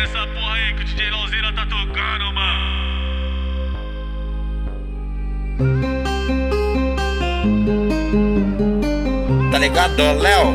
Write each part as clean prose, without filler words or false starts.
essa porra aí que o DJ Lauzeira tá tocando, mano. Tá ligado, ô Léo?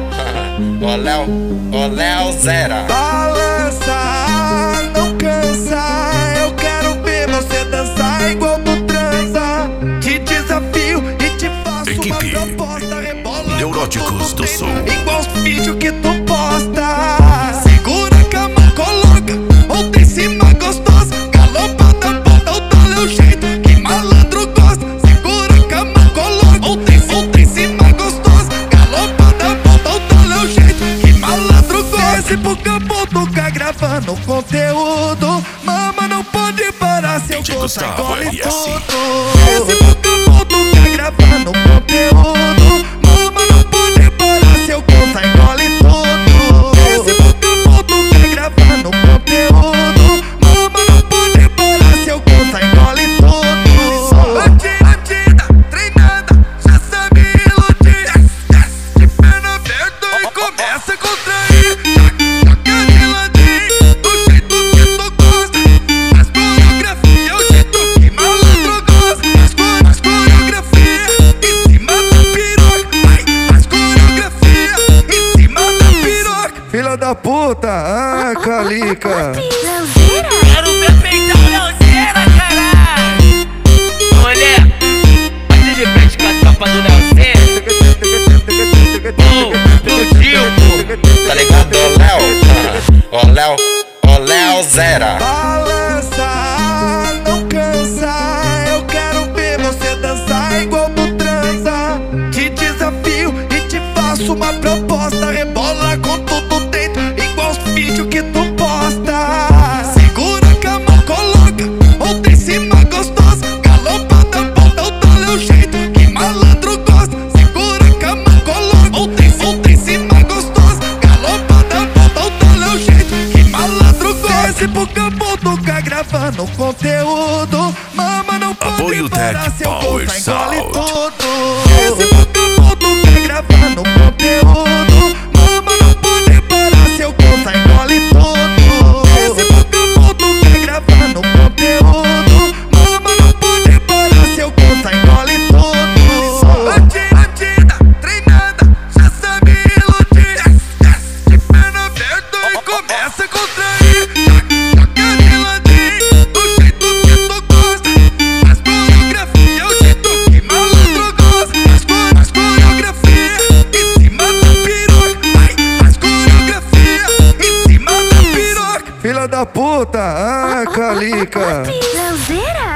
Ô Léo Zera. Balança, não cansa. Eu quero ver você dançar igual tu transa. Te desafio e te faço Equipe uma proposta. Rebola Neuróticos do Som. igual os vídeos que tu posta. Segura a cama, coloca outra em cima gostosa. Galopada, bota o tal é o jeito que malandro gosta. Segura a cama, coloca outra em cima gostosa. Galopada, bota o tal é o jeito que malandro gosta. Desce pro campo, toca gravando conteúdo. Mama não pode parar se eu DJ gostar, Gustavo engole RS. tudo. Desce pro campo, toca gravando conteúdo. Mama não pode parar se eu gostar, engole tudo. Desce pro campo, toca gravando conteúdo. Mama não pode parar se eu gostar, engole tudo. Bandida, treinada, já sabe iludir. De perna aberta e começa a contrair. Joga de ladinho, do jeito que tu gosta. Faz coreografia, o jeito que malandro gosta. Faz coreografia em cima da piroca. Vai, faz coreografia em cima da piroca. Filha da puta, calica. Lauzeira? Quero ver peitar o Lauzeira, caralho! Mulher, bate de frente com a tropa do Lauzeira. Explodiu, pô! Tá ligado, ô Léo Zera. Balança, não cansa. Eu quero ver você dançar igual tu transa. Te desafio e te faço uma proposta. Rebola com tudo dentro, igual os vídeos que tu posta. Segura a cama, coloca outra em cima gostosa. Galopada, bota o tal é o jeito que malandro gosta. Segura a cama, coloca outra em cima gostosa. Galopada, bota o tal é o jeito que malandro gosta. Desce pro campo, toca gravando conteúdo. Mama não pode Apoio parar Tech se eu Power gostar, engole Sound. tudo. Desce pro campo, toca gravando conteúdo. Mama não pode parar se eu gostar, engole tudo. Desce pro campo, toca gravando conteúdo. Mama não pode parar se eu gostar, engole tudo. Bandida, treinada, já sabe iludir. De perna aberta e começa a contrair. Joga de ladinho, do jeito que tu gosta. Faz coreografia, o jeito que malandro gosta. Faz coreografia em cima da piroca. Vai, faz coreografia em cima da piroca. Filha da puta, calica. Lauzeira?